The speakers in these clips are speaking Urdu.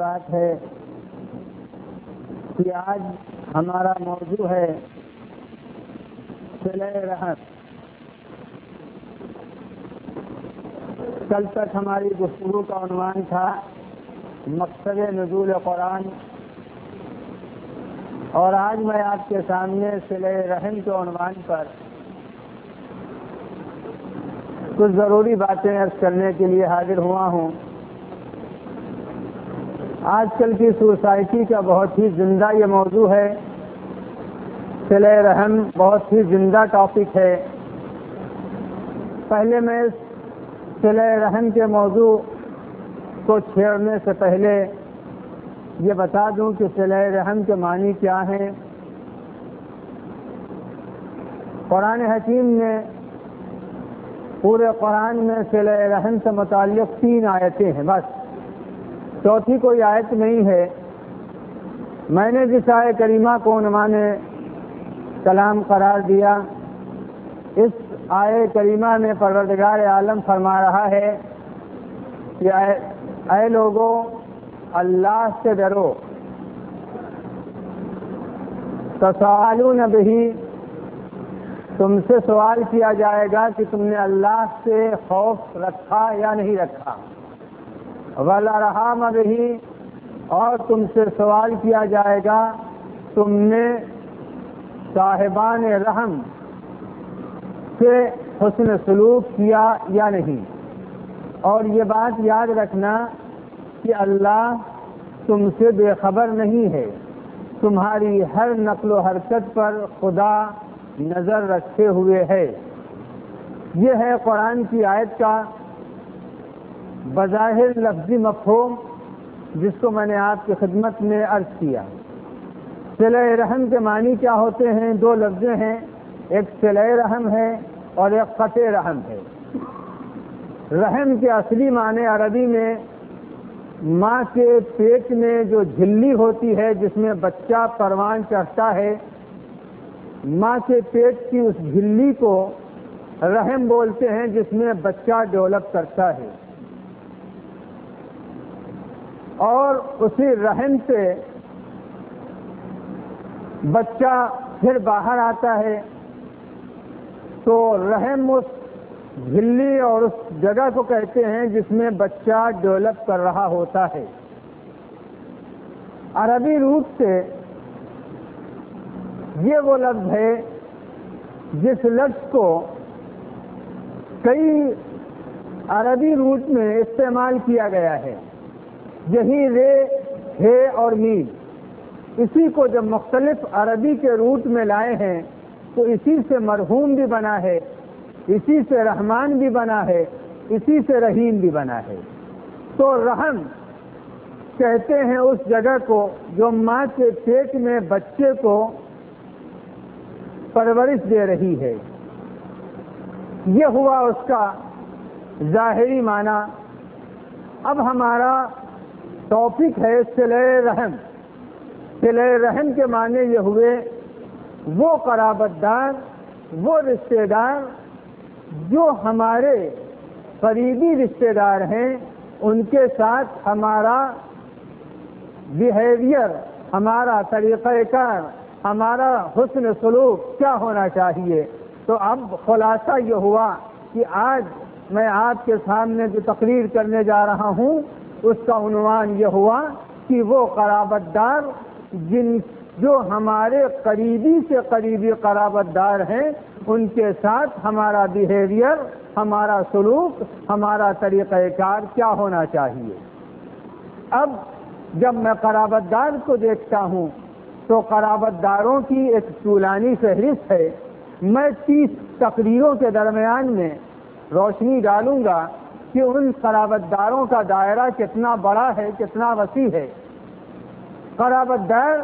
بات ہے کہ آج ہمارا موضوع ہے صلہ رحم۔ کل تک ہماری گفتگو کا عنوان تھا مقصد نزول قرآن، اور آج میں آپ کے سامنے صلہ رحم کے عنوان پر کچھ ضروری باتیں عرض کرنے کے لیے حاضر ہوا ہوں۔ آج کل کی سوسائٹی کا بہت ہی زندہ یہ موضوع ہے، صلہ رحم بہت ہی زندہ ٹاپک ہے۔ پہلے میں اس صلہ رحم کے موضوع کو چھیڑنے سے پہلے یہ بتا دوں کہ صلہ رحم کے معنی کیا ہیں۔ قرآن حکیم نے پورے قرآن میں صلہ رحم سے متعلق 3 آیتیں ہیں، بس چوتھی کوئی آیت نہیں ہے۔ میں نے جس آیت کریمہ کو عنوان کلام قرار دیا، اس آیت کریمہ میں پروردگار عالم فرما رہا ہے کہ اے لوگوں، اللہ سے ڈرو، تساءلون بہ، تم سے سوال کیا جائے گا کہ تم نے اللہ سے خوف رکھا یا نہیں رکھا، وَالْأَرْحَامَ بِهِ، اور تم سے سوال کیا جائے گا تم نے صاحبان رحم سے حسن سلوک کیا یا نہیں۔ اور یہ بات یاد رکھنا کہ اللہ تم سے بے خبر نہیں ہے، تمہاری ہر نقل و حرکت پر خدا نظر رکھے ہوئے ہے۔ یہ ہے قرآن کی آیت کا بظاہر لفظی مفہوم، جس کو میں نے آپ کی خدمت میں عرض کیا۔ صلہ رحم کے معنی کیا ہوتے ہیں؟ 2 لفظ ہیں، ایک صلہ رحم ہے اور ایک قطع رحم ہے۔ رحم کے اصلی معنی عربی میں ماں کے پیٹ میں جو جھلی ہوتی ہے جس میں بچہ پروان چڑھتا ہے، ماں کے پیٹ کی اس جھلی کو رحم بولتے ہیں، جس میں بچہ ڈیولپ کرتا ہے۔ اور اسی رحم سے بچہ پھر باہر آتا ہے، تو رحم اس جھلی اور اس جگہ کو کہتے ہیں جس میں بچہ ڈیولپ کر رہا ہوتا ہے۔ عربی روٹ سے یہ وہ لفظ ہے جس لفظ کو کئی عربی روٹ میں استعمال کیا گیا ہے، یہی رے، ہے اور میم، اسی کو جب مختلف عربی کے روٹ میں لائے ہیں تو اسی سے مرحوم بھی بنا ہے، اسی سے رحمان بھی بنا ہے، اسی سے رحیم بھی بنا ہے۔ تو رحم کہتے ہیں اس جگہ کو جو ماں کے پیٹ میں بچے کو پرورش دے رہی ہے۔ یہ ہوا اس کا ظاہری معنی۔ اب ہمارا ٹاپک ہے صلہ رحم۔ صلہ رحم کے معنی یہ ہوئے وہ قرابت دار، وہ رشتہ دار جو ہمارے قریبی رشتہ دار ہیں، ان کے ساتھ ہمارا بیہیویئر، ہمارا طریقہ کار، ہمارا حسن سلوک کیا ہونا چاہیے۔ تو اب خلاصہ یہ ہوا کہ آج میں آپ کے سامنے جو تقریر کرنے جا رہا ہوں اس کا عنوان یہ ہوا کہ وہ قرابت دار جو ہمارے قریبی سے قریبی قرابت دار ہیں، ان کے ساتھ ہمارا بیہیویئر، ہمارا سلوک، ہمارا طریقہ کار کیا ہونا چاہیے۔ اب جب میں قرابت دار کو دیکھتا ہوں تو قرابت داروں کی ایک طولانی فہرست ہے۔ میں 30 تقریروں کے درمیان میں روشنی ڈالوں گا کہ ان قرابت داروں کا دائرہ کتنا بڑا ہے، کتنا وسیع ہے۔ قرابت دار،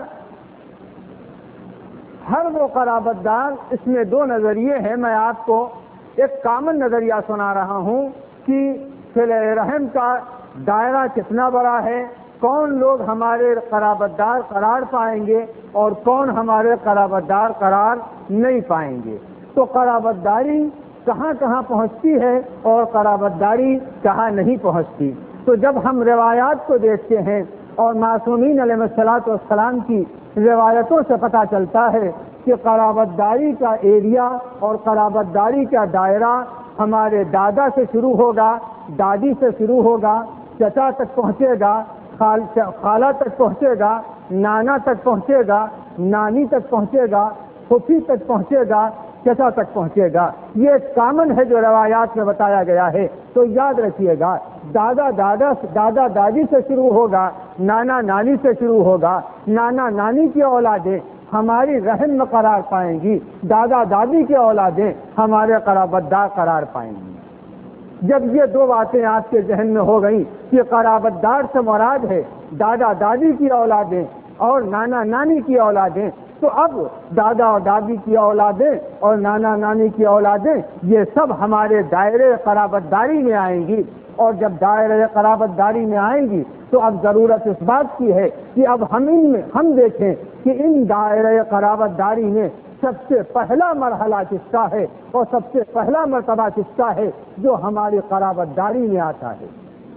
ہر وہ قرابت دار، اس میں 2 نظریے ہیں۔ میں آپ کو ایک کامن نظریہ سنا رہا ہوں کہ صلہ رحم کا دائرہ کتنا بڑا ہے، کون لوگ ہمارے قرابت دار قرار پائیں گے اور کون ہمارے قرابت دار قرار نہیں پائیں گے۔ تو قرابت داری کہاں کہاں پہنچتی ہے اور قرابت داری کہاں نہیں پہنچتی۔ تو جب ہم روایات کو دیکھتے ہیں اور معصومین علیہ الصلوۃ والسلام کی روایتوں سے پتہ چلتا ہے کہ قرابت داری کا ایریا اور قرابت داری کا دائرہ ہمارے دادا سے شروع ہوگا، دادی سے شروع ہوگا، چچا تک پہنچے گا، خالہ تک پہنچے گا، نانا تک پہنچے گا، نانی تک پہنچے گا، پھوپھی تک پہنچے گا، چچا تک پہنچے گا۔ یہ ایک کامن ہے جو روایات میں بتایا گیا ہے۔ تو یاد رکھیے گا، دادا دادی سے شروع ہوگا، نانا نانی سے شروع ہوگا، نانا نانی کی اولادیں ہماری رحم میں قرار پائیں گی، دادا دادی کی اولادیں ہمارے قرابت دار قرار پائیں گی۔ جب یہ دو باتیں آپ کے ذہن میں ہو گئیں کہ قرابت دار سے مراد ہے دادا دادی کی اولادیں اور نانا نانی کی اولادیں، تو اب دادا اور دادی کی اولادیں اور نانا نانی کی اولادیں یہ سب ہمارے دائرے قرابت داری میں آئیں گی۔ اور جب دائرے قرابت داری میں آئیں گی تو اب ضرورت اس بات کی ہے کہ اب ہم دیکھیں کہ ان دائرے قرابت داری میں سب سے پہلا مرحلہ کس کا ہے اور سب سے پہلا مرتبہ کس کا ہے جو ہماری قرابت داری میں آتا ہے۔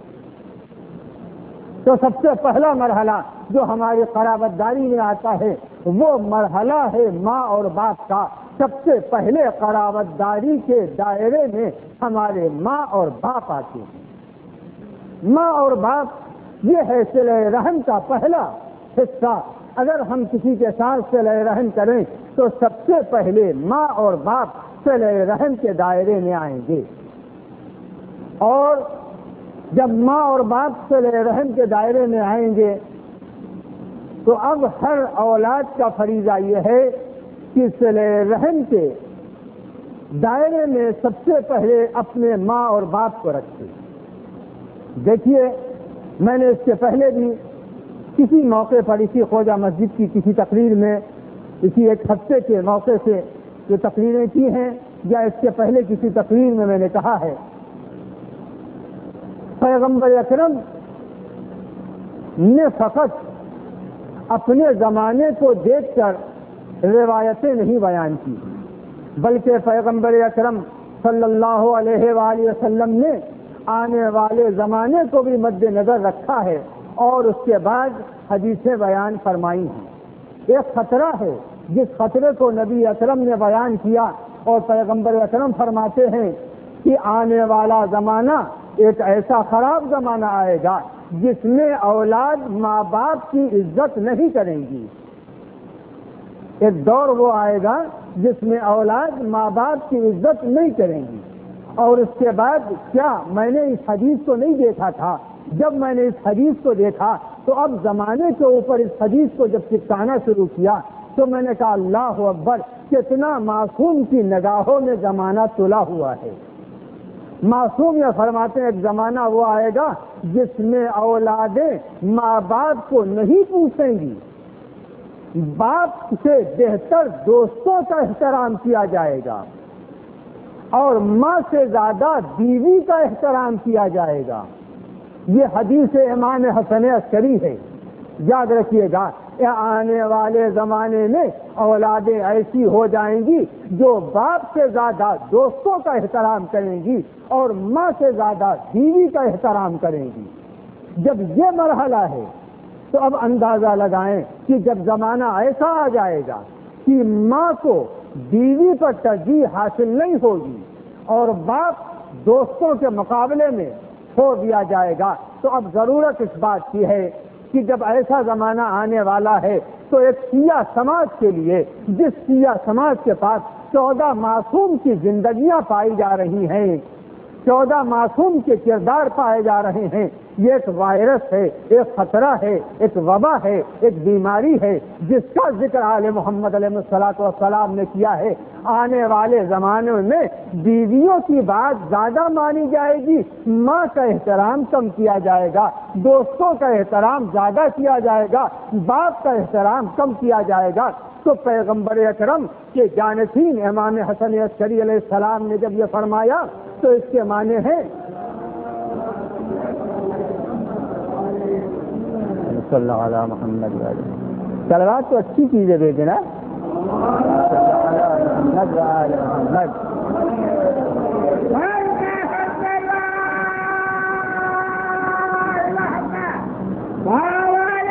تو سب سے پہلا مرحلہ جو ہماری قرابت داری میں آتا ہے وہ مرحلہ ہے ماں اور باپ کا۔ سب سے پہلے قرابت داری کے دائرے میں ہمارے ماں اور باپ آتے ہیں۔ ماں اور باپ یہ ہے صلہ رحم کا پہلا حصہ۔ اگر ہم کسی کے ساتھ صلہ رحم کریں تو سب سے پہلے ماں اور باپ صلہ رحم کے دائرے میں آئیں گے، اور جب ماں اور باپ صلہ رحم کے دائرے میں آئیں گے تو اب ہر اولاد کا فریضہ یہ ہے کہ صلہ رحم کے دائرے میں سب سے پہلے اپنے ماں اور باپ کو رکھے۔ دیکھیے، میں نے اس سے پہلے بھی کسی موقع پر اسی خواجہ مسجد کی کسی تقریر میں اسی ایک ہفتے کے موقع سے جو تقریریں کی ہیں یا اس سے پہلے کسی تقریر میں نے کہا ہے، پیغمبر اکرم نے فقط اپنے زمانے کو دیکھ کر روایتیں نہیں بیان کی، بلکہ پیغمبر اکرم صلی اللہ علیہ وآلہ وسلم نے آنے والے زمانے کو بھی مد نظر رکھا ہے اور اس کے بعد حدیثیں بیان فرمائی ہیں۔ ایک خطرہ ہے جس خطرے کو نبی اکرم نے بیان کیا، اور پیغمبر اکرم فرماتے ہیں کہ آنے والا زمانہ ایک ایسا خراب زمانہ آئے گا جس میں اولاد ماں باپ کی عزت نہیں کریں گی۔ ایک دور وہ آئے گا جس میں اولاد ماں باپ کی عزت نہیں کریں گی۔ اور اس کے بعد کیا میں نے اس حدیث کو نہیں دیکھا تھا؟ جب میں نے اس حدیث کو دیکھا تو اب زمانے کے اوپر اس حدیث کو جب چپکانا شروع کیا تو میں نے کہا اللہ اکبر، کتنا معصوم کی نگاہوں میں زمانہ تلا ہوا ہے۔ معصوم یہ فرماتے ہیں ایک زمانہ وہ آئے گا جس میں اولادیں ماں باپ کو نہیں پوچھیں گی، باپ سے بہتر دوستوں کا احترام کیا جائے گا اور ماں سے زیادہ بیوی کا احترام کیا جائے گا۔ یہ حدیث امام حسن عسکری ہے، یاد رکھیے گا۔ آنے والے زمانے میں اولادیں ایسی ہو جائیں گی جو باپ سے زیادہ دوستوں کا احترام کریں گی اور ماں سے زیادہ بیوی کا احترام کریں گی۔ جب یہ مرحلہ ہے تو اب اندازہ لگائیں کہ جب زمانہ ایسا آ جائے گا کہ ماں کو بیوی پر ترجیح حاصل نہیں ہوگی اور باپ دوستوں کے مقابلے میں چھوڑ دیا جائے گا، تو اب ضرورت اس بات کی ہے کہ جب ایسا زمانہ آنے والا ہے تو ایک سیاہ سماج کے لیے، جس سیاہ سماج کے پاس 14 معصوم کی زندگیاں پائی جا رہی ہیں، 14 معصوم کے کردار پائے جا رہے ہیں، یہ ایک وائرس ہے، ایک خطرہ ہے، ایک وبا ہے، ایک بیماری ہے جس کا ذکر آل محمد علیہ الصلوۃ والسلام نے کیا ہے۔ آنے والے زمانے میں بیویوں کی بات زیادہ مانی جائے گی، ماں کا احترام کم کیا جائے گا، دوستوں کا احترام زیادہ کیا جائے گا، باپ کا احترام کم کیا جائے گا۔ تو پیغمبر اکرم کے جانشین امام حسن عسکری علیہ السلام نے جب یہ فرمایا تو اس کے معنی ہیں صلی اللہ علیہ محمد صلوات تو اچھی چیزیں دے دینا، محمد محمد محمد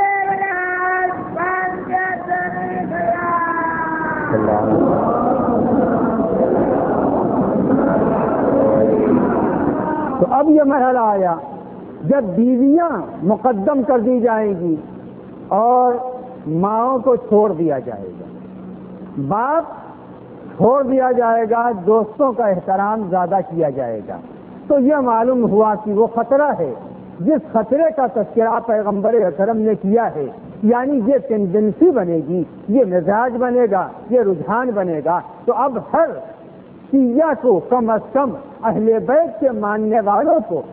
تو اب یہ مرحلہ آیا جب بیویاں مقدم کر دی جائیں گی اور ماؤں کو چھوڑ دیا جائے گا، باپ چھوڑ دیا جائے گا، دوستوں کا احترام زیادہ کیا جائے گا، تو یہ معلوم ہوا کہ وہ خطرہ ہے جس خطرے کا تذکرہ پیغمبر اکرم نے کیا ہے، یعنی یہ ٹینڈنسی بنے گی، یہ مزاج بنے گا، یہ رجحان بنے گا۔ تو اب ہر شیعہ کو کم از کم اہل بیت کے ماننے والوں کو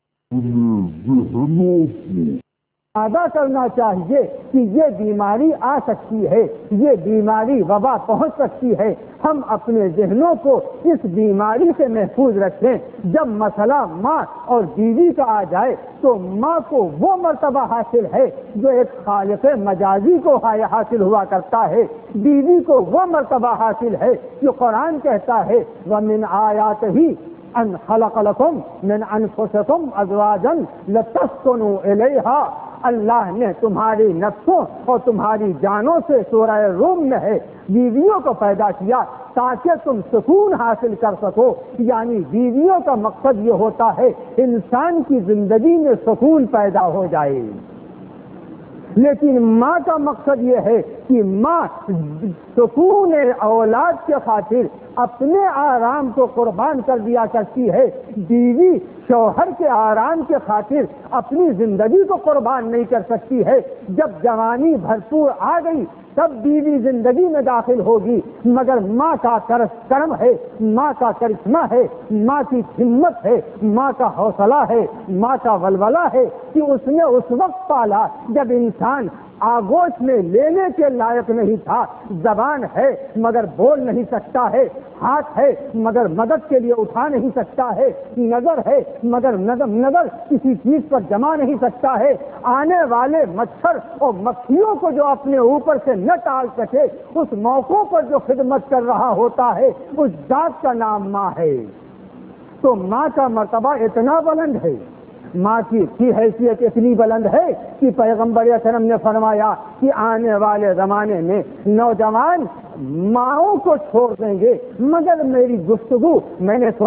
ادا کرنا چاہیے کہ یہ بیماری آ سکتی ہے، یہ بیماری وبا پہنچ سکتی ہے، ہم اپنے ذہنوں کو اس بیماری سے محفوظ رکھیں۔ جب مسئلہ ماں اور بیوی کا آ جائے تو ماں کو وہ مرتبہ حاصل ہے جو ایک خالق مجازی کو حاصل ہوا کرتا ہے، بیوی کو وہ مرتبہ حاصل ہے جو قرآن کہتا ہے وَمِنْ آیَاتِهِ ان خلق لکم من انفسکم ازواجا لتسکنوا الیہا، اللہ نے تمہاری نفسوں اور تمہاری جانوں سے، سورہ روم میں ہے، بیویوں کو پیدا کیا تاکہ تم سکون حاصل کر سکو، یعنی بیویوں کا مقصد یہ ہوتا ہے انسان کی زندگی میں سکون پیدا ہو جائے، لیکن ماں کا مقصد یہ ہے کہ ماں سکون اولاد کے خاطر اپنے آرام کو قربان کر دیا کرتی ہے، بیوی شوہر کے آرام کے خاطر اپنی زندگی کو قربان نہیں کر سکتی ہے۔ جب جوانی بھرپور آ گئی تب بیوی زندگی میں داخل ہوگی، مگر ماں کا کرم ہے، ماں کا کرشمہ ہے، ماں کی ہمت ہے، ماں کا حوصلہ ہے، ماں کا ولولہ ہے کہ اس نے اس وقت پالا جب انسان آگوش میں لینے کے لائق نہیں تھا، زبان ہے مگر بول نہیں سکتا ہے، ہاتھ ہے مگر مدد کے لیے اٹھا نہیں سکتا ہے، نظر ہے مگر نظر کسی چیز پر جما نہیں سکتا ہے، آنے والے مچھر اور مکھیوں کو جو اپنے اوپر سے نہ ٹال سکے اس موقعوں پر جو خدمت کر رہا ہوتا ہے اس ذات کا نام ماں ہے۔ تو ماں کا مرتبہ اتنا بلند ہے، ماں کی حیثیت اتنی بلند ہے کہ پیغمبر اکرم نے فرمایا کہ آنے والے زمانے میں نوجوان ماؤں کو چھوڑ دیں گے، مگر میری گفتگو میں نے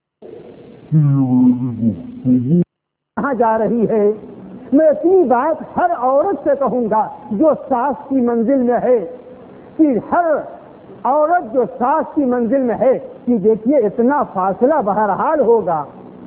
کہاں جا رہی ہے؟ میں اتنی بات ہر عورت سے کہوں گا جو ساس کی منزل میں ہے، کہ ہر عورت جو ساس کی منزل میں ہے کہ دیکھیے اتنا فاصلہ بہرحال ہوگا،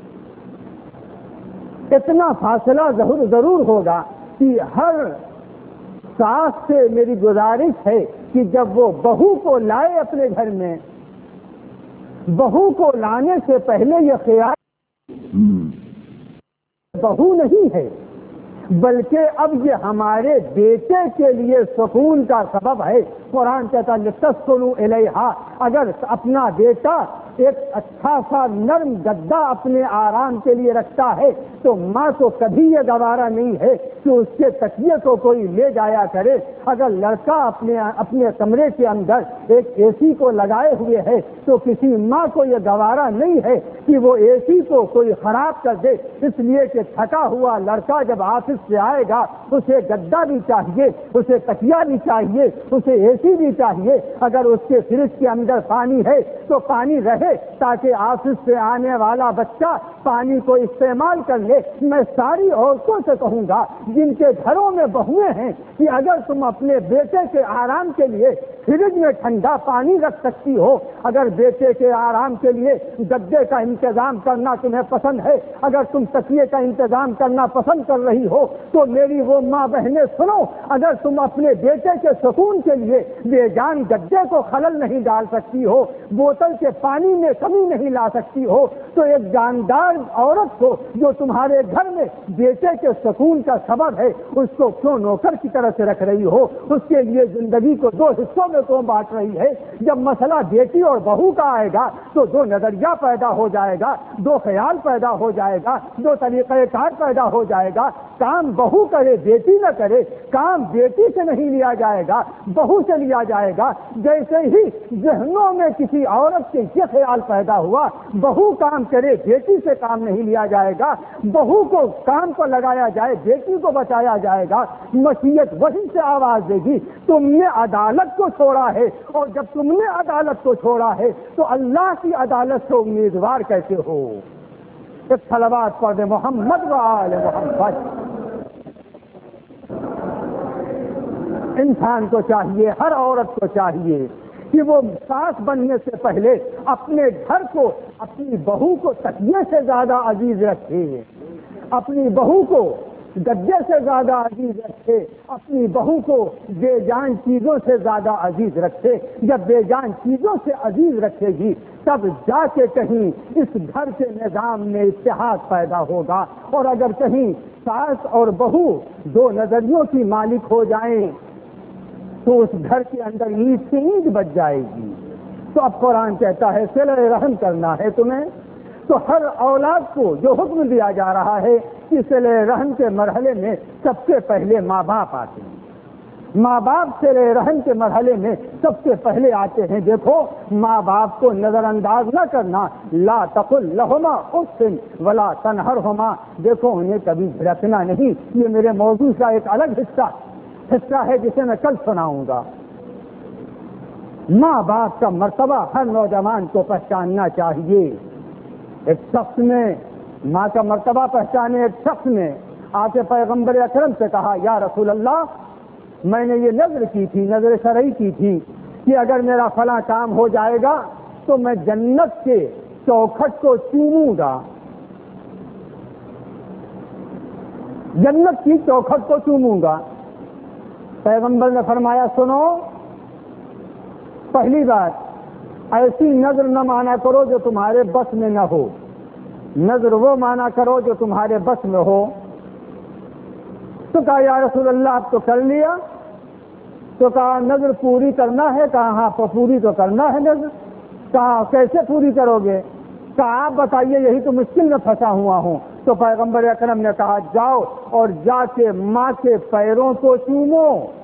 اتنا فاصلہ ضرور ہوگا کہ ہر ساس سے میری گزارش ہے کہ جب وہ بہو کو لائے اپنے گھر میں، بہو کو لانے سے پہلے یہ خیال بہو نہیں ہے بلکہ اب یہ ہمارے بیٹے کے لیے سکون کا سبب ہے۔ قرآن کہتا ہے لتسکنوا الیہا، اگر اپنا بیٹا ایک اچھا سا نرم گدا اپنے آرام کے لیے رکھتا ہے تو ماں کو کبھی یہ گوارا نہیں ہے کہ اس کے تکیے کو کوئی لے جایا کرے۔ اگر لڑکا اپنے کمرے کے اندر ایک اے سی کو لگائے ہوئے ہے تو کسی ماں کو یہ گوارا نہیں ہے کہ وہ اے سی کو کوئی خراب کر دے، اس لیے کہ تھکا ہوا لڑکا جب آفس سے آئے گا اسے گدا بھی چاہیے، اسے تکیا بھی چاہیے، اسے اے سی بھی چاہیے۔ اگر اس کے فریج کے اندر پانی ہے تو پانی رہے تاکہ آفس سے آنے والا بچہ پانی کو استعمال کر لے۔ میں ساری عورتوں سے کہوں گا جن کے گھروں میں بہویں ہیں کہ اگر تم اپنے بیٹے کے آرام کے لیے فریج میں ٹھنڈا پانی رکھ سکتی ہو، اگر بیٹے کے آرام کے لیے گدے کا انتظام کرنا تمہیں پسند ہے، اگر تم تکیے کا انتظام کرنا پسند کر رہی ہو تو میری وہ ماں بہنیں سنو، اگر تم اپنے بیٹے کے سکون کے لیے بے جان گدے کو خلل نہیں ڈال سکتی ہو، بوتل کے پانی میں کمی نہیں لا سکتی ہو، تو ایک جاندار عورت کو جو تمہارے گھر میں بیٹے کے سکون کا سبب ہے اس کو کیوں نوکر کی طرح سے رکھ رہی ہو؟ اس کے لیے زندگی کو دو حصوں میں کیوں بانٹ رہی ہے؟ جب مسئلہ بیٹی اور بہو کا آئے گا تو دو نظریہ پیدا ہو جائے گا، دو خیال پیدا ہو جائے گا، دو طریقہ کار پیدا ہو جائے گا۔ کام بہو کرے بیٹی نہ کرے، کام بیٹی سے نہیں لیا جائے گا، بہو سے لیا جائے گا۔ جیسے ہی ذہنوں میں کسی عورت کے یہ خیال پیدا ہوا بہو کام کرے بیٹی سے کام نہیں لیا جائے گا، بہو کو کام پر لگایا جائے بیٹی کو بچایا جائے گا، مشیت وہی سے آواز دے گی تم نے عدالت کو چھوڑا ہے، اور جب تم نے عدالت کو چھوڑا ہے تو اللہ کی عدالت سے امیدوار کیسے ہو؟ ایک صلوات پڑھ دے محمد و آل محمد۔ انسان کو چاہیے، ہر عورت کو چاہیے کہ وہ ساس بننے سے پہلے اپنے گھر کو، اپنی بہو کو تکیے سے زیادہ عزیز رکھے، اپنی بہو کو گدے سے زیادہ عزیز رکھے، اپنی بہو کو بے جان چیزوں سے زیادہ عزیز رکھے۔ جب بے جان چیزوں سے عزیز رکھے گی تب جا کے کہیں اس گھر کے نظام میں اتحاد پیدا ہوگا، اور اگر کہیں ساس اور بہو دو نظریوں کی مالک ہو جائیں تو اس گھر کے اندر اینٹ سے اینٹ بچ جائے گی۔ تو اب قرآن کہتا ہے صلہ رحم کرنا ہے تمہیں، تو ہر اولاد کو جو حکم دیا جا رہا ہے کہ صلہ رحم کے مرحلے میں سب سے پہلے ماں باپ آتے ہیں، ماں باپ صلہ رحم کے مرحلے میں سب سے پہلے آتے ہیں۔ دیکھو ماں باپ کو نظر انداز نہ کرنا، لا تقل لہما اف ولا تنہرہما، دیکھو انہیں کبھی جھڑکنا نہیں۔ یہ میرے موضوع کا ایک الگ حصہ ہے جسے میں کل سناؤں گا۔ ماں باپ کا مرتبہ ہر نوجوان کو پہچاننا چاہیے۔ ایک شخص نے ماں کا مرتبہ پہچانے، ایک شخص نے آ کے پیغمبر اکرم سے کہا یا رسول اللہ میں نے یہ نذر کی تھی، نذر شرعی کی تھی کہ اگر میرا فلاں کام ہو جائے گا تو میں جنت کے چوکھٹ کو چوموں گا، جنت کی چوکھٹ کو چوموں گا۔ پیغمبر نے فرمایا سنو، پہلی بات ایسی نظر نہ مانا کرو جو تمہارے بس میں نہ ہو، نظر وہ مانا کرو جو تمہارے بس میں ہو۔ تو کہا یا رسول اللہ اب تو کر لیا، تو کہا نظر پوری کرنا ہے، کہا ہاں پوری تو کرنا ہے نظر، کہا کیسے پوری کرو گے، کہا آپ بتائیے یہی تو مشکل میں پھنسا ہوا ہوں۔ تو پیغمبر اکرم نے کہا جاؤ اور جا کے ماں کے پیروں کو چومو،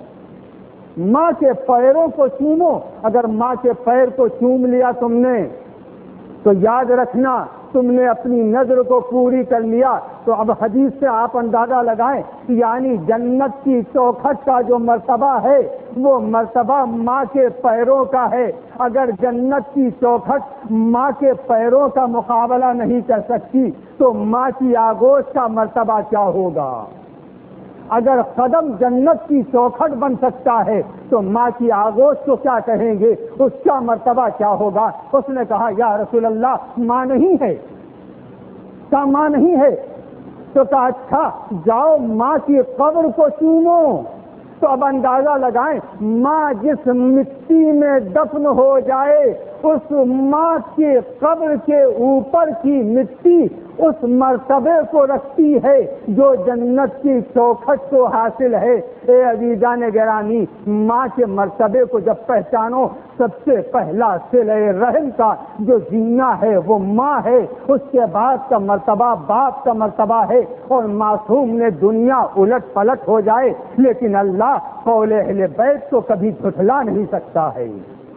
ماں کے پیروں کو چومو۔ اگر ماں کے پیر کو چوم لیا تم نے تو یاد رکھنا تم نے اپنی نظر کو پوری کر لیا۔ تو اب حدیث سے آپ اندازہ لگائیں یعنی جنت کی چوکھٹ کا جو مرتبہ ہے وہ مرتبہ ماں کے پیروں کا ہے۔ اگر جنت کی چوکھٹ ماں کے پیروں کا مقابلہ نہیں کر سکتی تو ماں کی آغوش کا مرتبہ کیا ہوگا؟ اگر قدم جنت کی چوکھٹ بن سکتا ہے تو ماں کی آغوش کو کیا کہیں گے، اس کا مرتبہ کیا ہوگا؟ اس نے کہا یا رسول اللہ ماں نہیں ہے، کہا ماں نہیں ہے، تو کہا اچھا جاؤ ماں کی قبر کو چومو۔ تو اب اندازہ لگائیں ماں جس مٹی میں دفن ہو جائے اس ماں کے قبر کے اوپر کی مٹی اس مرتبے کو رکھتی ہے جو جنت کی چوکھٹ کو حاصل ہے۔ اے عزیزان گرامی، ماں کے مرتبے کو جب پہچانو سب سے پہلا صلہ رحم کا جو جینا ہے وہ ماں ہے، اس کے بعد کا مرتبہ باپ کا مرتبہ ہے۔ اور معصوم نے دنیا الٹ پلٹ ہو جائے لیکن اللہ قول اہل بیت کو کبھی جھٹلا نہیں سکتا ہے۔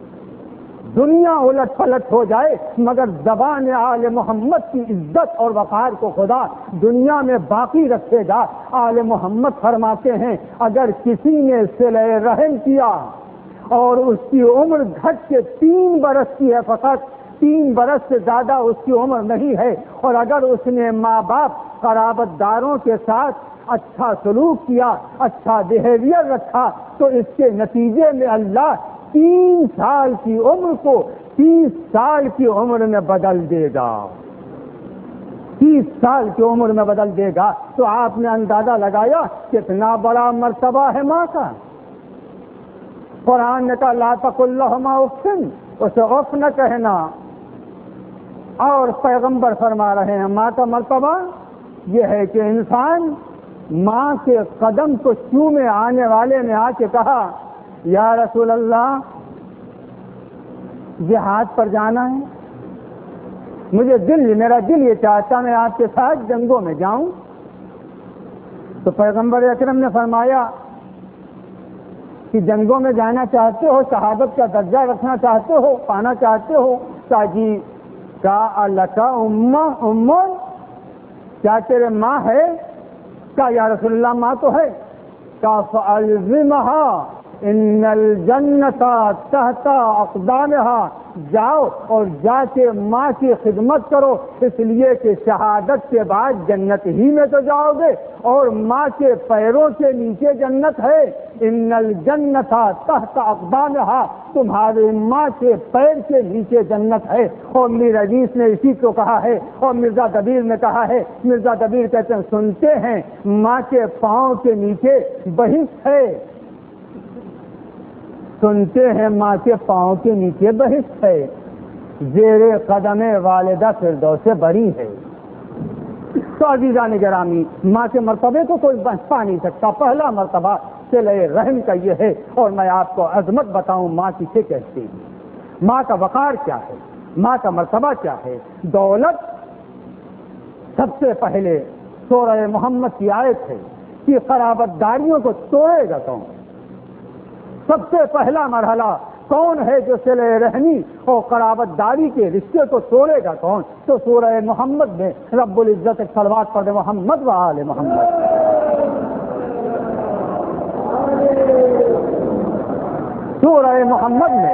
دنیا الٹ پلٹ ہو جائے مگر زبان آل محمد کی عزت اور وقار کو خدا دنیا میں باقی رکھے گا۔ آل محمد فرماتے ہیں اگر کسی نے صلہ رحم کیا اور اس کی عمر گھٹ کے 3 برس کی ہے، فقط 3 برس سے زیادہ اس کی عمر نہیں ہے، اور اگر اس نے ماں باپ قرابت داروں کے ساتھ اچھا سلوک کیا، اچھا بیہیویئر رکھا، تو اس کے نتیجے میں اللہ 3 سال کی عمر کو 30 سال کی عمر میں بدل دے گا، 30 سال کی عمر میں بدل دے گا۔ تو آپ نے اندازہ لگایا کتنا بڑا مرتبہ ہے ماں کا۔ قرآن نے کہا لا تقل لہما اف، اسے اف نہ کہنا، اور پیغمبر فرما رہے ہیں ماں کا مرتبہ یہ ہے کہ انسان ماں کے قدم کو چومے۔ آنے والے نے آ کے کہا یا رسول اللہ جہاد پر جانا ہے، مجھے میرا دل یہ چاہتا میں آپ کے ساتھ جنگوں میں جاؤں، تو پیغمبر اکرم نے فرمایا کہ جنگوں میں جانا چاہتے ہو، شہادت کا درجہ رکھنا چاہتے ہو، پانا چاہتے ہو، جی کا لکا ام، کیا تیرے ماں ہے؟ یا رسول اللہ ماں تو ہے۔ فَأَلْزِمْهَا إِنَّ الْجَنَّةَ تَحْتَ أَقْدَامِهَا، جاؤ اور جا کے ماں کی خدمت کرو، اس لیے کہ شہادت کے بعد جنت ہی میں تو جاؤ گے، اور ماں کے پیروں کے نیچے جنت ہے۔ ان الجنت تحت اقدامها، تمہاری ماں کے پیر کے نیچے جنت ہے۔ اور میر عزیز نے اسی کو کہا ہے، اور مرزا دبیر نے کہا ہے۔ مرزا دبیر کہتے ہیں سنتے ہیں ماں کے پاؤں کے نیچے بہشت ہے، سنتے ہیں ماں کے پاؤں کے نیچے بہشت ہے، زیر قدم والدہ فردوس بری ہے۔ تو عزیزان گرامی، ماں کے مرتبے کو کوئی پا نہیں سکتا۔ پہلا مرتبہ صلہ رحم کا یہ ہے۔ اور میں آپ کو عظمت بتاؤں ماں کسے کہتے ہیں، ماں کا وقار کیا ہے، ماں کا مرتبہ کیا ہے۔ دولت سب سے پہلے سورہ محمد کی آیت ہے کہ قرابت داریوں کو توڑے گا کون؟ سب سے پہلا مرحلہ کون ہے جو صلہ رحمی اور قرابت داری کے رشتے کو توڑے گا کون؟ تو سورہ محمد میں رب العزت صلوات پڑھ محمد و آل محمد۔ سورہ محمد میں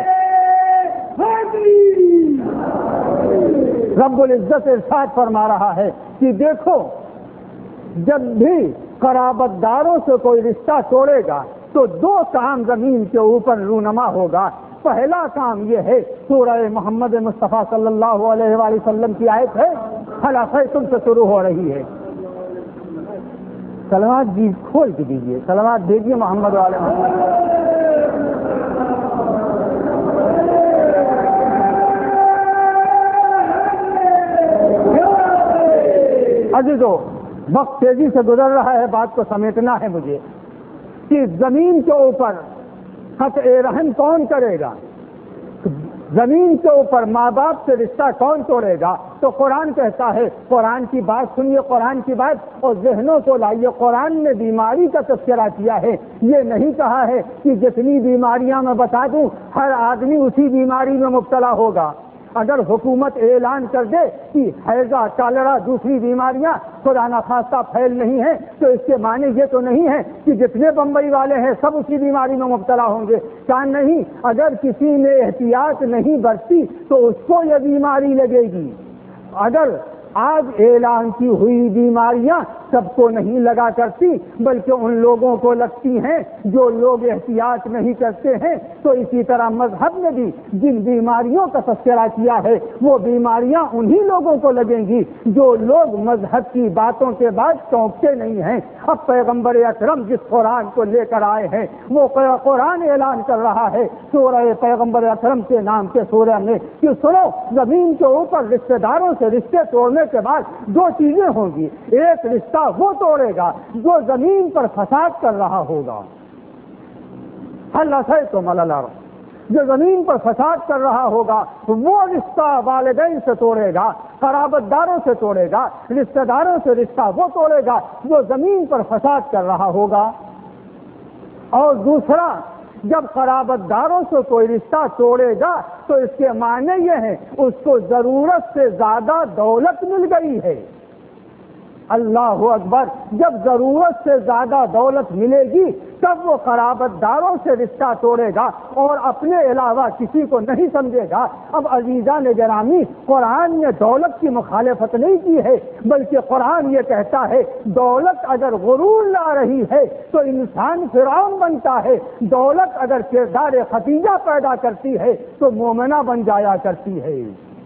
رب العزت ارشاد فرما رہا ہے کہ دیکھو، جب بھی قرابت داروں سے کوئی رشتہ توڑے گا تو دو کام زمین کے اوپر رونما ہوگا۔ پہلا کام یہ ہے، سورہ محمد مصطفیٰ صلی اللہ علیہ وآلہ وسلم کی آیت ہے، خلاصہ تم سے شروع ہو رہی ہے۔ صلوات جی کھول کے دیجیے، صلوات بھیجیے محمد والے محمد۔ عزیزو، وقت تیزی سے گزر رہا ہے، بات کو سمیٹنا ہے مجھے کہ زمین کے اوپر قطع رحم کون کرے گا، زمین کے اوپر ماں باپ سے رشتہ کون توڑے گا؟ تو قرآن کہتا ہے، قرآن کی بات سنیے، قرآن کی بات اور ذہنوں کو لائیے۔ قرآن نے بیماری کا تذکرہ کیا ہے، یہ نہیں کہا ہے کہ جتنی بیماریاں میں بتا دوں ہر آدمی اسی بیماری میں مبتلا ہوگا۔ اگر حکومت اعلان کر دے کہ ہیضہ، کالرا، دوسری بیماریاں خدا نخواستہ پھیل نہیں ہیں، تو اس کے معنی یہ تو نہیں ہے کہ جتنے بمبئی والے ہیں سب اسی بیماری میں مبتلا ہوں گے۔ کیا نہیں، اگر کسی نے احتیاط نہیں برتی تو اس کو یہ بیماری لگے گی۔ اگر آج اعلان کی ہوئی بیماریاں سب کو نہیں لگا کرتی، بلکہ ان لوگوں کو لگتی ہیں جو لوگ احتیاط نہیں کرتے ہیں، تو اسی طرح مذہب نے بھی جن بیماریوں کا تذکرہ کیا ہے وہ بیماریاں انہی لوگوں کو لگیں گی جو لوگ مذہب کی باتوں کے بعد چونکتے نہیں ہیں۔ اب پیغمبر اکرم جس قرآن کو لے کر آئے ہیں وہ قرآن اعلان کر رہا ہے سورہ پیغمبر اکرم کے نام کے سورہ میں کہ سنو، زمین کے اوپر رشتہ داروں سے رشتے توڑنے کے بعد دو چیزیں ہوں گی۔ ایک رشتہ وہ توڑے گا جو زمین پر فساد کر رہا ہوگا، اللہ سے تو ملالہ جو زمین پر فساد کر رہا ہوگا وہ رشتہ والدین سے توڑے گا، قرابت داروں سے توڑے گا، رشتہ داروں سے رشتہ وہ توڑے گا جو زمین پر فساد کر رہا ہوگا۔ اور دوسرا، جب قرابت داروں سے کوئی رشتہ توڑے گا تو اس کے معنی یہ ہے اس کو ضرورت سے زیادہ دولت مل گئی ہے۔ اللہ اکبر، جب ضرورت سے زیادہ دولت ملے گی تب وہ قرابت داروں سے رشتہ توڑے گا اور اپنے علاوہ کسی کو نہیں سمجھے گا۔ اب عزیزان گرامی، قرآن نے دولت کی مخالفت نہیں کی ہے، بلکہ قرآن یہ کہتا ہے دولت اگر غرور لا رہی ہے تو انسان فرعون بنتا ہے، دولت اگر کردار خدیجہ پیدا کرتی ہے تو مومنہ بن جایا کرتی ہے۔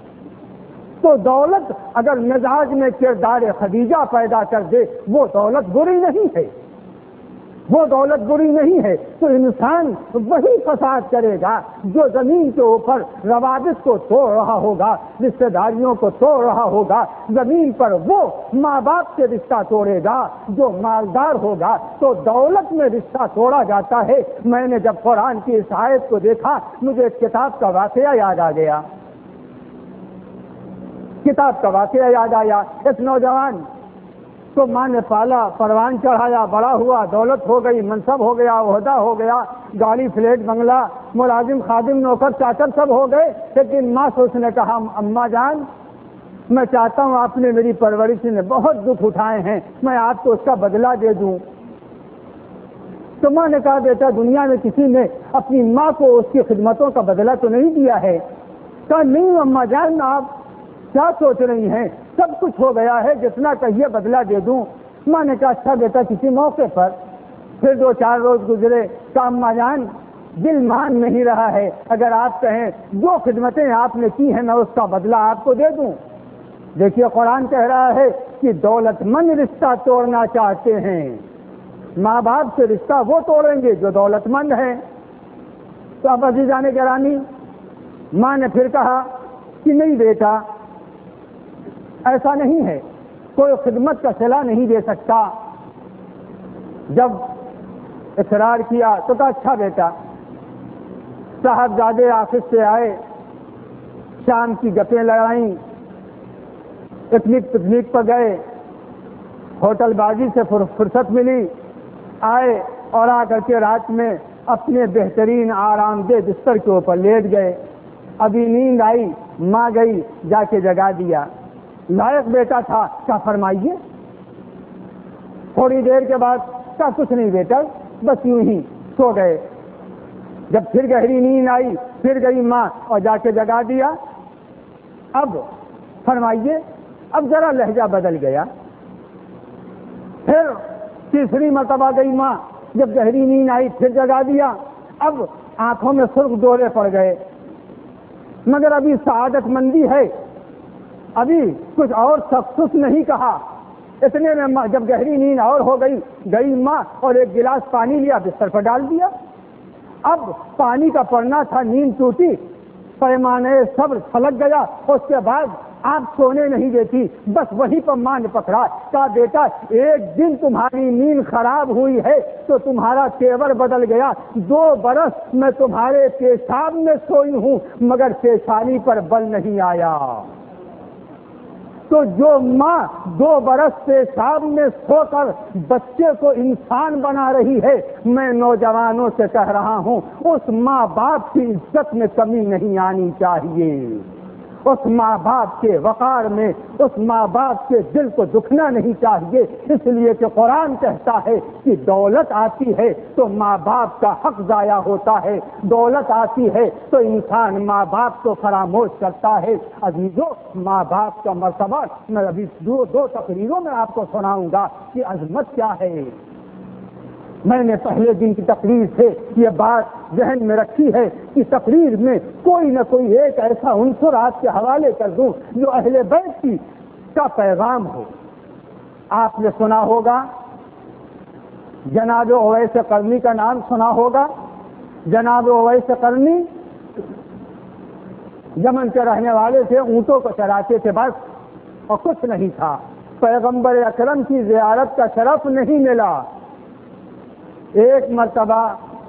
تو دولت اگر مزاج میں کردار خدیجہ پیدا کر دے وہ دولت بری نہیں ہے، وہ دولت بری نہیں ہے۔ تو انسان وہی فساد کرے گا جو زمین کے اوپر روابط کو توڑ رہا ہوگا، رشتہ داریوں کو توڑ رہا ہوگا، زمین پر وہ ماں باپ سے رشتہ توڑے گا جو مالدار ہوگا۔ تو دولت میں رشتہ توڑا جاتا ہے۔ میں نے جب قرآن کی اس آیت کو دیکھا مجھے ایک کتاب کا واقعہ یاد آ گیا، کتاب کا واقعہ یاد آیا۔ ایک نوجوان تو ماں نے پالا، پروان چڑھایا، بڑا ہوا، دولت ہو گئی، منصب ہو گیا، عہدہ ہو گیا، گاڑی، فلیٹ، بنگلہ، ملازم، خادم، نوکر، چاکر سب ہو گئے، لیکن ماں سے اس نے کہا اماں جان میں چاہتا ہوں آپ نے میری پرورش میں بہت دکھ اٹھائے ہیں، میں آپ کو اس کا بدلہ دے دوں۔ تو ماں نے کہا بیٹا دنیا میں کسی نے اپنی ماں کو اس کی خدمتوں کا بدلہ تو نہیں دیا ہے۔ کہا نہیں اماں جان آپ کیا سوچ رہی ہیں، سب کچھ ہو گیا ہے، جتنا کہیے بدلہ دے دوں۔ ماں نے کہا اچھا بیٹا کسی موقع پر۔ پھر 2-4 روز گزرے، کہا اماں جان دل مان نہیں رہا ہے، اگر آپ کہیں جو خدمتیں آپ نے کی ہیں میں اس کا بدلہ آپ کو دے دوں۔ دیکھیے قرآن کہہ رہا ہے کہ دولت مند رشتہ توڑنا چاہتے ہیں، ماں باپ سے رشتہ وہ توڑیں گے جو دولت مند ہیں۔ تو اب عزیزان گرامی ماں نے پھر کہا کہ نہیں بیٹا ایسا نہیں ہے، کوئی خدمت کا صلہ نہیں دے سکتا۔ جب اصرار کیا تو کہا اچھا بیٹا۔ صاحبزادے آفس سے آئے، شام کی گپیں لڑائیں، پکنک پر گئے، ہوٹل بازی سے فرصت ملی، آئے اور آ کر کے رات میں اپنے بہترین آرام دہ بستر کے اوپر لیٹ گئے۔ ابھی نیند آئی، ماں گئی جا کے جگا دیا۔ لائق بیٹا تھا، کیا فرمائیے؟ تھوڑی دیر کے بعد کہا کچھ نہیں بیٹا بس یوں ہی سو گئے۔ جب پھر گہری نیند آئی پھر گئی ماں اور جا کے جگا دیا۔ اب فرمائیے اب ذرا لہجہ بدل گیا۔ پھر تیسری مرتبہ گئی ماں، جب گہری نیند آئی پھر جگا دیا۔ اب آنکھوں میں سرخ دورے پڑ گئے، مگر ابھی سعادت مندی ہے، ابھی کچھ اور سخت نہیں کہا۔ اتنے میں جب گہری نیند اور ہو گئی، گئی ماں اور ایک گلاس پانی لیا بستر پر ڈال دیا۔ اب پانی کا پڑنا تھا، نیند ٹوٹی، پیمانے صبر چھلک گیا۔ اس کے بعد آپ سونے نہیں دیتی، بس وہیں پر ماں نے پکڑا، کہا بیٹا ایک دن تمہاری نیند خراب ہوئی ہے تو تمہارا تیور بدل گیا۔ 2 برس میں تمہارے پیشاب میں سوئی ہوں مگر پیشانی پر بل نہیں آیا۔ تو جو ماں 2 برس پیشاب میں سو کر بچے کو انسان بنا رہی ہے، میں نوجوانوں سے کہہ رہا ہوں اس ماں باپ کی عزت میں کمی نہیں آنی چاہیے، اس ماں باپ کے وقار میں، اس ماں باپ کے دل کو دکھنا نہیں چاہیے۔ اس لیے کہ قرآن کہتا ہے کہ دولت آتی ہے تو ماں باپ کا حق ضائع ہوتا ہے، دولت آتی ہے تو انسان ماں باپ کو فراموش کرتا ہے۔ عزیزو ماں باپ کا مرتبہ میں ابھی دو تقریروں میں آپ کو سناؤں گا کہ عظمت کیا ہے۔ میں نے پہلے دن کی تقریر سے یہ بات ذہن میں رکھی ہے کہ تقریر میں کوئی نہ کوئی ایک ایسا عنصر آپ کے حوالے کر دوں جو اہل بیت کی کا پیغام ہو۔ آپ نے سنا ہوگا جناب اویس قرنی کا نام سنا ہوگا۔ جناب اویس قرنی یمن کے رہنے والے تھے، اونٹوں کو چراتے تھے بس، اور کچھ نہیں تھا۔ پیغمبر اکرم کی زیارت کا شرف نہیں ملا۔ ایک مرتبہ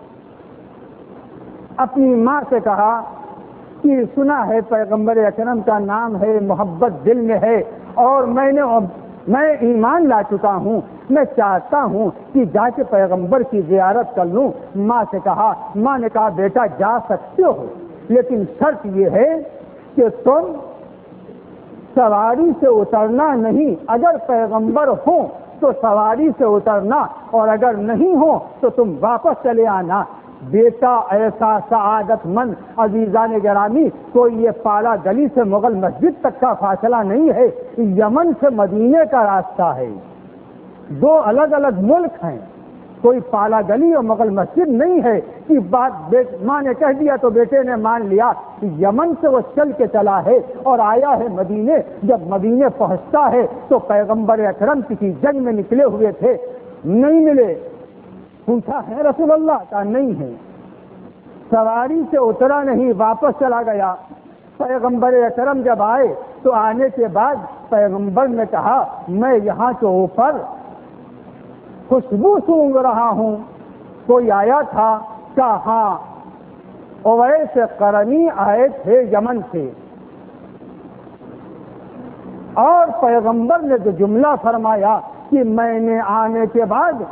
اپنی ماں سے کہا کہ سنا ہے پیغمبر اکرم کا نام ہے، محبت دل میں ہے، اور میں ایمان لا چکا ہوں، میں چاہتا ہوں کہ جا کے پیغمبر کی زیارت کر لوں۔ ماں سے کہا، ماں نے کہا بیٹا جا سکتے ہو، لیکن شرط یہ ہے کہ تم سواری سے اترنا نہیں، اگر پیغمبر ہوں تو سواری سے اترنا، اور اگر نہیں ہو تو تم واپس چلے آنا۔ بیٹا ایسا سعادت مند عزیزان گرامی، کوئی یہ پالا گلی سے مغل مسجد تک کا فاصلہ نہیں ہے، یمن سے مدینے کا راستہ ہے، 2 الگ الگ ملک ہیں، کوئی پالا گلی اور مغل مسجد نہیں ہے کہ بات ماں نے کہہ دیا تو بیٹے نے مان لیا۔ یمن سے وہ چل کے چلا ہے اور آیا ہے مدینے۔ جب مدینے پہنچتا ہے تو پیغمبر اکرم کسی جنگ میں نکلے ہوئے تھے، نہیں ملے۔ پوچھا ہے رسول اللہ؟ کہا نہیں ہے۔ سواری سے اترا نہیں، واپس چلا گیا۔ پیغمبر اکرم جب آئے تو آنے کے بعد پیغمبر نے کہا میں یہاں کے اوپر خوشبو سونگھ رہا ہوں، کوئی آیا تھا؟ کہا ہاں اویس قرنی آئے تھے یمن سے، اور پیغمبر نے جو جملہ فرمایا کہ میں نے آنے کے بعد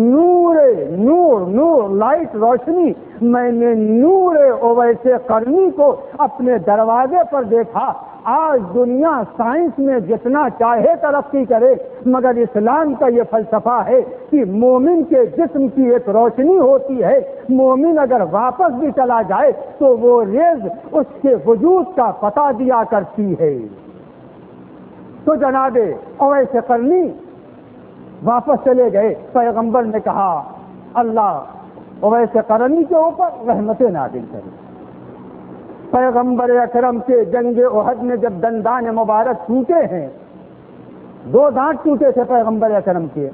نور لائٹ روشنی، میں نے نور اویس قرنی کو اپنے دروازے پر دیکھا۔ آج دنیا سائنس میں جتنا چاہے ترقی کرے، مگر اسلام کا یہ فلسفہ ہے کہ مومن کے جسم کی ایک روشنی ہوتی ہے، مومن اگر واپس بھی چلا جائے تو وہ ریز اس کے وجود کا پتہ دیا کرتی ہے۔ تو جناب اویس قرنی واپس چلے گئے۔ پیغمبر نے کہا اللہ اویس قرنی کے اوپر رحمت نازل کرے۔ پیغمبر اکرم کے جنگ احد میں جب دندان مبارک ٹوٹے ہیں، 2 دانت ٹوٹے تھے پیغمبر اکرم کے،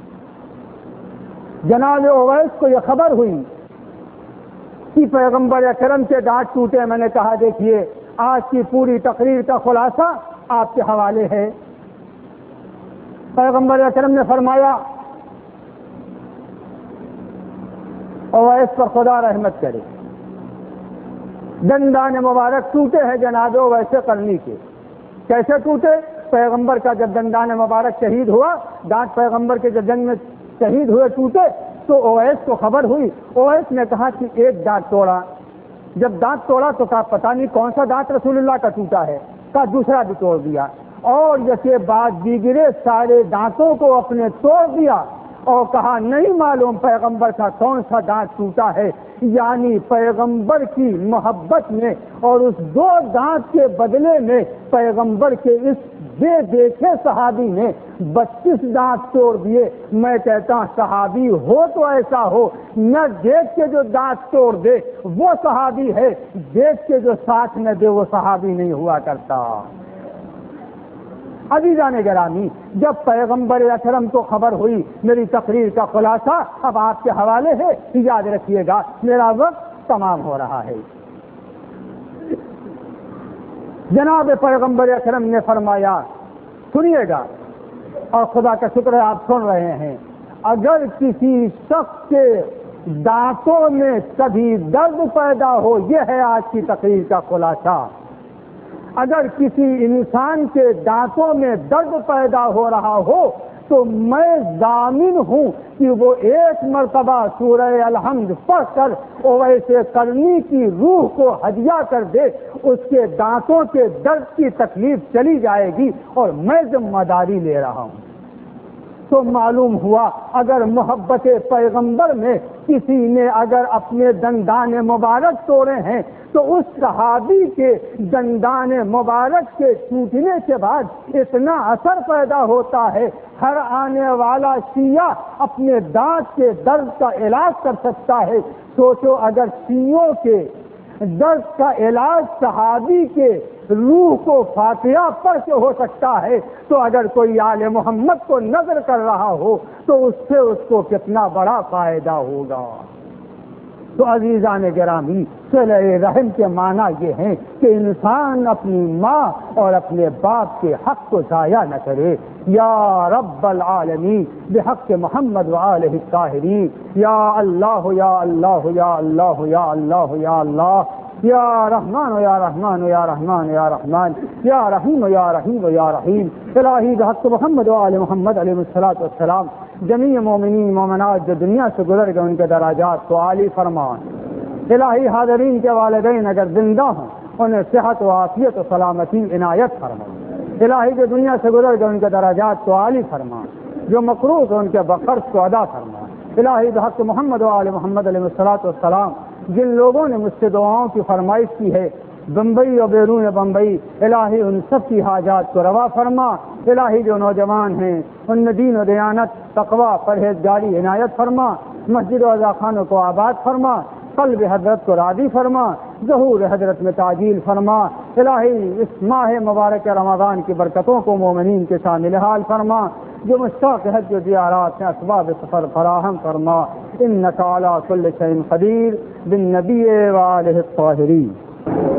جناب اویس کو یہ خبر ہوئی کہ پیغمبر اکرم کے دانت ٹوٹے۔ میں نے کہا دیکھیے آج کی پوری تقریر کا خلاصہ آپ کے حوالے ہے۔ پیغمبر اکرم نے فرمایا اویس پر خدا رحمت کرے، دندان مبارک ٹوٹے ہیں جناب اویس قرنی کے۔ کیسے ٹوٹے؟ پیغمبر کا جب دندان مبارک شہید ہوا، دانت پیغمبر کے جب جنگ میں شہید ہوئے ٹوٹے، تو اویس کو خبر ہوئی۔ اویس نے کہا کہ ایک دانت توڑا۔ جب دانت توڑا تو کہا پتہ نہیں کون سا دانت رسول اللہ کا ٹوٹا ہے، کہا دوسرا بھی توڑ دیا، اور جیسے بعد دیگرے سارے دانتوں کو اپنے توڑ دیا، اور کہا نہیں معلوم پیغمبر کا کون سا دانت ٹوٹا ہے۔ یعنی پیغمبر کی محبت میں اور اس 2 دانت کے بدلے میں پیغمبر کے اس بے دیکھے صحابی نے 32 دانت توڑ دیے۔ میں کہتا ہوں صحابی ہو تو ایسا ہو، نہ دیکھ کے جو دانت توڑ دے وہ صحابی ہے، دیکھ کے جو ساتھ نہ دے وہ صحابی نہیں ہوا کرتا۔ عزیزان گرامی، جب پیغمبر اکرم کو خبر ہوئی، میری تقریر کا خلاصہ اب آپ کے حوالے ہے، یاد رکھیے گا میرا وقت تمام ہو رہا ہے۔ جناب پیغمبر اکرم نے فرمایا سنیے گا، اور خدا کا شکر ہے آپ سن رہے ہیں، اگر کسی شخص کے دانتوں میں کبھی درد پیدا ہو، یہ ہے آج کی تقریر کا خلاصہ، اگر کسی انسان کے دانتوں میں درد پیدا ہو رہا ہو تو میں ضامن ہوں کہ وہ 1 مرتبہ سورہ الحمد پڑھ کر اویس قرنی کی روح کو ہدیہ کر دے، اس کے دانتوں کے درد کی تکلیف چلی جائے گی، اور میں ذمہ داری لے رہا ہوں۔ تو معلوم ہوا اگر محبت پیغمبر میں کسی نے اگر اپنے دندان مبارک توڑے ہیں تو اس صحابی کے دندان مبارک کے ٹوٹنے کے بعد اتنا اثر پیدا ہوتا ہے، ہر آنے والا شیعہ اپنے دانت کے درد کا علاج کر سکتا ہے۔ سوچو اگر شیعوں کے درد کا علاج صحابی کے روح کو فاتحہ پڑھ کے ہو سکتا ہے، تو اگر کوئی آل محمد کو نظر کر رہا ہو تو اس سے اس کو کتنا بڑا فائدہ ہوگا۔ تو عزیزان گرامی، صلہ رحم کے معنی یہ ہے کہ انسان اپنی ماں اور اپنے باپ کے حق کو ضائع نہ کرے۔ یا رب العالمین بحق محمد وآلہ الطاہرین، یا اللہ یا اللہ یا اللہ یا اللہ یا اللہ، یا رحمان یا رحمان یا رحمان یا رحمان، یا رحیم یا رحیم یا رحیم۔ الہی بحق محمد وآل محمد علیہ الصلوۃ والسلام جمیع مومنین مومنات جو دنیا سے گزر گئے ان کے درجات کو عالی فرما۔ الہی حاضرین کے والدین اگر زندہ ہوں انہیں صحت و عافیت و سلامتی عنایت فرما۔ الہی جو دنیا سے گزر گئے ان کے درجات کو عالی فرما، جو مقروض ہیں ان کے بقرض کو ادا فرما۔ الہی بحق محمد وآل محمد علیہ الصلوۃ والسلام جن لوگوں نے مجھ سے دعاؤں کی فرمائش کی ہے بمبئی اور بیرون بمبئی، الہی ان سب کی حاجات کو روا فرما۔ الہی جو نوجوان ہیں ان میں دین و دیانت، تقوی، پرہیزگاری عنایت فرما، مسجد و عزا خانوں کو آباد فرما، قلب حضرت کو راضی فرما، ظہور حضرت میں تعجیل فرما۔ الہی اس ماہ مبارک رمضان کی برکتوں کو مومنین کے شامل حال فرما، جو مشتاق حج و زیارات میں اسباب سفر فراہم فرما۔ انک علی کل شیء قدیر بالنبی وآلہ الطاہرین۔